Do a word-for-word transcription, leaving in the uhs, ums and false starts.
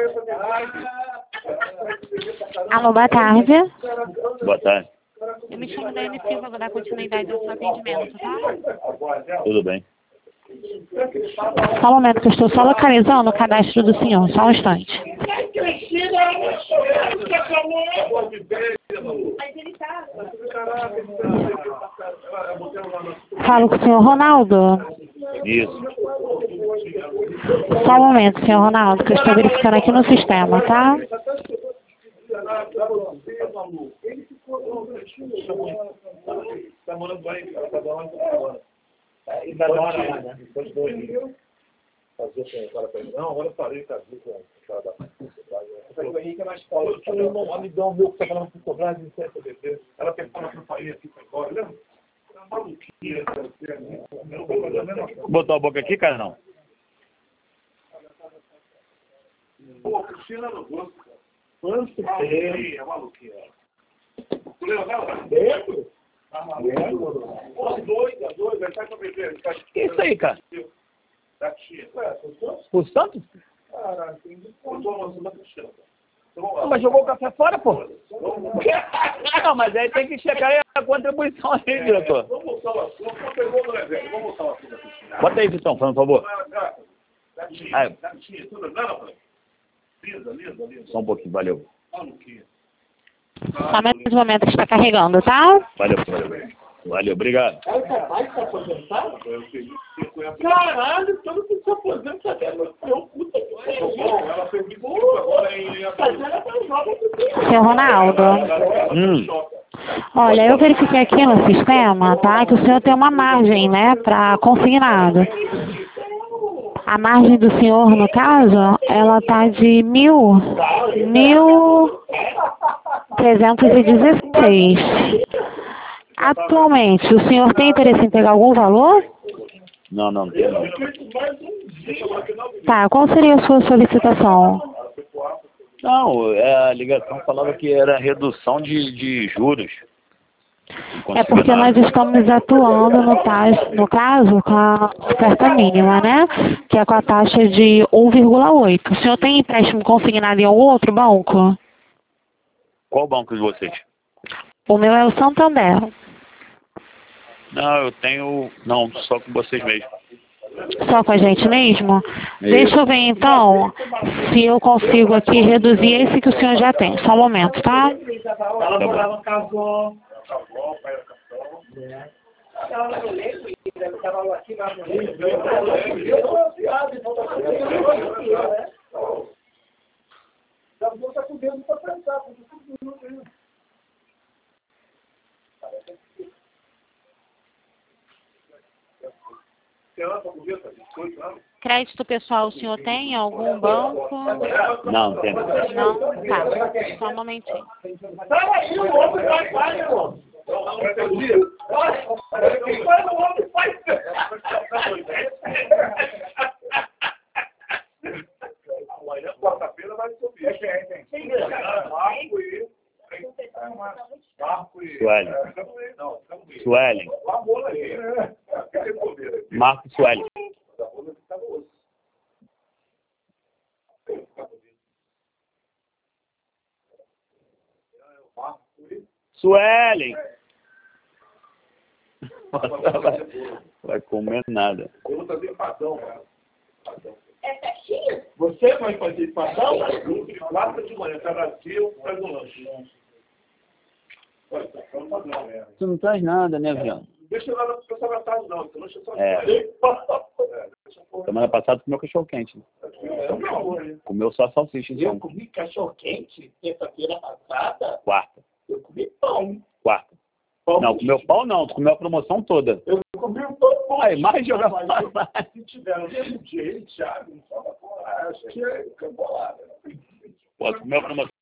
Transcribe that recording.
Alô, boa tarde. Boa tarde. Eu me chamo Daiane Silva, vou dar continuidade ao seu atendimento, tá? Tudo bem. Só um momento que eu estou só localizando o cadastro do senhor, só um instante. Falo com o senhor Ronaldo. Isso. Só um momento, senhor Ronaldo, que eu estou verificando aqui no sistema, tá? Tá morando bem, tá morando agora. E da hora lá, né? Depois de dois dias. Fazer com agora pra ele. Não, agora eu parei, casei com o cara da o Henrique é mais forte. Eu tinha um amigão meu que tá falando com cobrar de certa bebê. Ela pensava que eu falei aqui pra agora, lembra? Uma maluquinha. Botou a boca aqui, cara, não? Pô, Cristina não gosta, cara. Quanto tem? É maluquinha. Tu lembra dela? Lembro. Tá maluco? Pô, doida, doida. Ele tá com a bebê. Que é isso aí, cara? Da tia. Ué, O Santos? Caralho, tem que botar uma da Cristina. Não, mas jogou o café fora, pô. Não, mas aí tem que checar aí a contribuição aí, diretor. Vamos botar o assunto. Vamos pegar o exemplo. Vamos botar o assunto da Cristina. Bota aí, Vitão, por favor. Da tia, da tia. Tudo bem, não, pai? Linda, linda, linda. Só um pouquinho, valeu. Maluquinha. Só mais um momento que está carregando, tá? Valeu, valeu. Valeu, obrigado. Ela é capaz de se aposentar? Caralho, todo mundo se aposenta dela. Eu, puta que pariu. Ela fez isso agora em... Mas ela tá jovem. Senhor Ronaldo. Hum. Olha, eu verifiquei aqui no sistema, tá? Que o senhor tem uma margem, né? Para consignado. A margem do senhor, no caso, ela tá de mil... Mil... trezentos e dezesseis. Atualmente, o senhor tem interesse em pegar algum valor? Não, não, não tem não. Tá, qual seria a sua solicitação? Não, a ligação falava que era redução de, de juros. É porque nós estamos atuando no, taxa, no caso com a oferta mínima, né? Que é com a taxa de um vírgula oito. O senhor tem empréstimo consignado em algum outro banco? Qual banco de vocês? O meu é o Santander. Não, eu tenho... Não, só com vocês mesmo. Só com a gente mesmo? Isso. Deixa eu ver então se eu consigo aqui reduzir esse que o senhor já tem. Só um momento, tá? Ela morava no casal. Ela não lembro, ela estava aqui na Crédito pessoal o senhor tem em algum banco? Não, tem. Não? Tá. Só um momentinho. Aí, o outro vai, vai, irmão. Amanhã, quarta-feira, vai subir. Marco e... Marco e... Suelen. Suelen. Marco Suelen. Suelen! Vai comer nada. Eu vou fazer padrão, cara. É festinha? Você vai fazer padrão? Quatro de manhã, cada dia eu faz um lanche. Tu não traz nada, né, Viano? Deixa eu lá no pessoal da tarde, não. Então lanche só. É. Semana passada comeu cachorro quente. Né? Comeu só salsicha. Eu comi cachorro quente terça-feira passada. Quarta. Eu comi pão. Quarta. Pão não, comeu pão não, tu comeu a promoção toda. Eu comi um pão. Aí, mais jogar fora. Se tiver no mesmo dia, ele, Thiago, não fala com a acho que é cambolada. Pô, tu comeu a promoção.